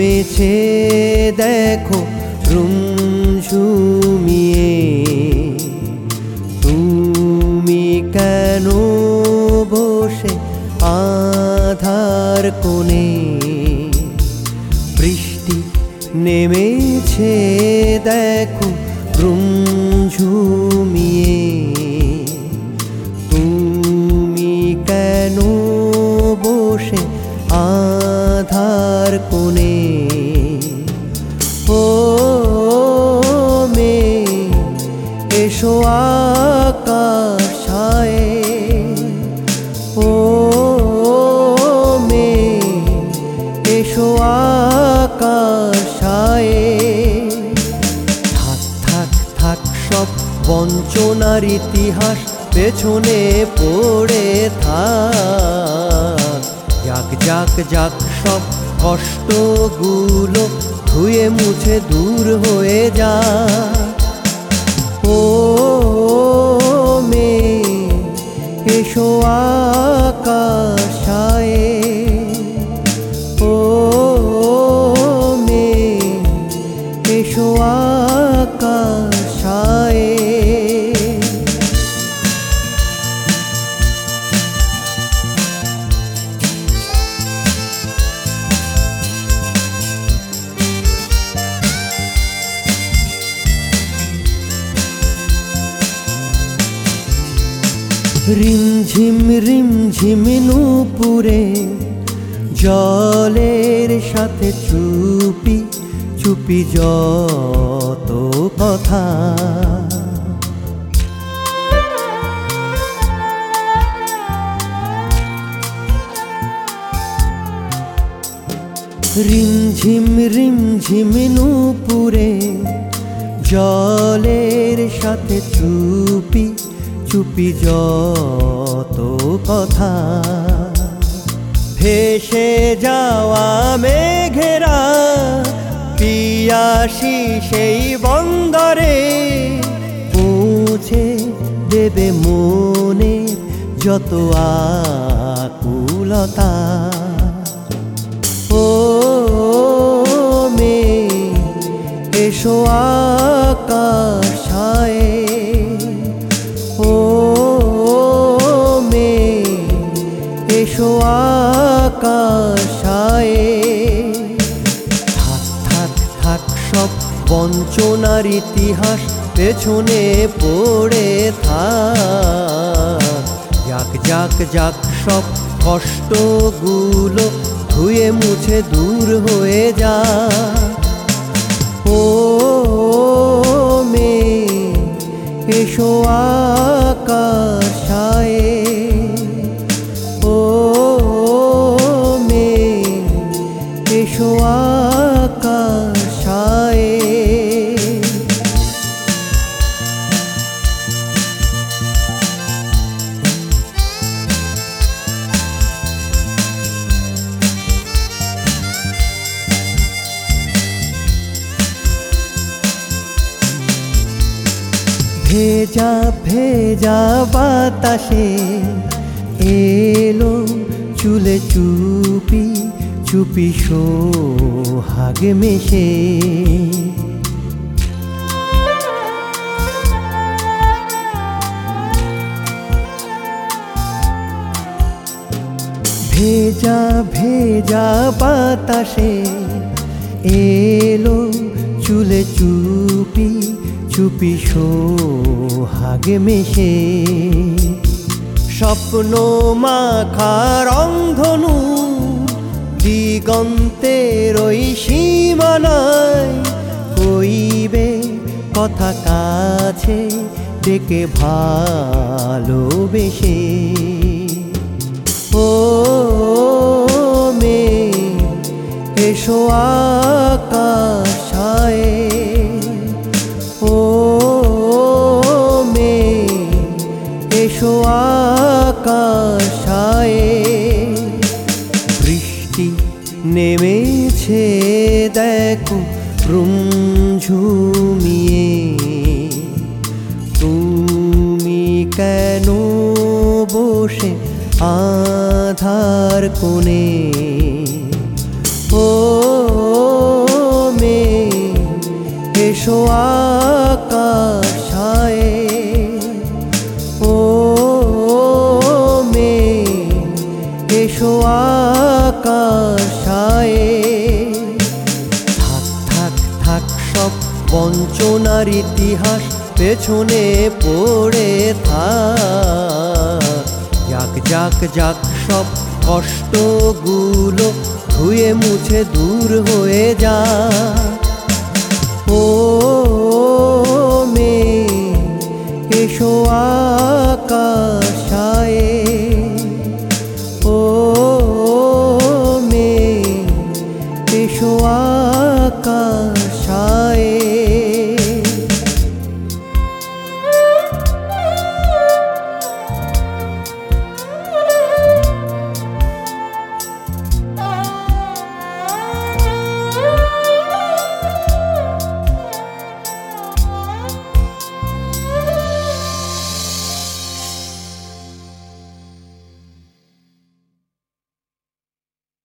নেমেছে দেখো ঝুমিয়ে। তুমি কেন বসে আধার কোণে? বৃষ্টি নেমেছে দেখো ঝুমিয়ে। তুমি কেন বসে আধার কোণে? ও মেয়ে এসো আকাশ ছায়ে। ও মেয়ে এসো আকাশ ছায়ে। থাক থাক থাক সব বঞ্চনার ইতিহাস পেছনে পড়ে থাক। যাক যাক যাক সব কষ্টগুলো ধুয়ে মুছে দূর হয়ে যা। ও মেয়ে এসো আকাশ ছায়ে। ও মেয়ে এসো আকাশ ছায়ে। রিমঝিম নূপুরে জলের সাথে চুপি চুপি যত কথা। রিমঝিম নূপুরে জলের সাথে চুপি চুপি যত কথা। ভেসে যাওয়া মেঘেরা পিয়াসী সেই বন্দরে পৌঁছে দেবে মনে যত আকুলতা। ও মেয়ে এসো আকাশ ছায়ে। ও মেয়ে এসো আকাশ ছায়ে। থাক থাক থাক সব বঞ্চনার ইতিহাস পেছনে পড়ে থাক। যাক যাক যাক সব কষ্টগুলো ধুয়ে মুছে দূর হয়ে যা। ও মেয়ে এসো আকাশ ছায়ে। ও মেয়ে এসো আকাশ ছায়ে। ভেজা ভেজা বাতাসে এলো চুলে চুপি চুপি সোহাগ মেশে। ভেজা ভেজা বাতাসে এলো চুলে চুপি চুপি সোহাগ মেশে। স্বপ্ন মাখা রংধনু দিগন্তের ওই সীমানায় কইবে কথা কাছে ডেকে ভালোবেসে। ও মেয়ে এসো আকাশ ছায়ে। ও মেয়ে এসো আকাশ ছায়ে। বৃষ্টি নেমেছে দেখো ঝুমিয়ে। তুমি কেন বসে আধার কোণে? ও এসো আকাশ ছায়ে, ও মেঘ এসো আকাশ ছায়ে। থাক থাক থাক সব বঞ্চনার ইতিহাস পেছনে পড়ে থাক। যাক যাক যাক সব কষ্টগুলো ধুয়ে মুছে দূর হয়ে যা। ও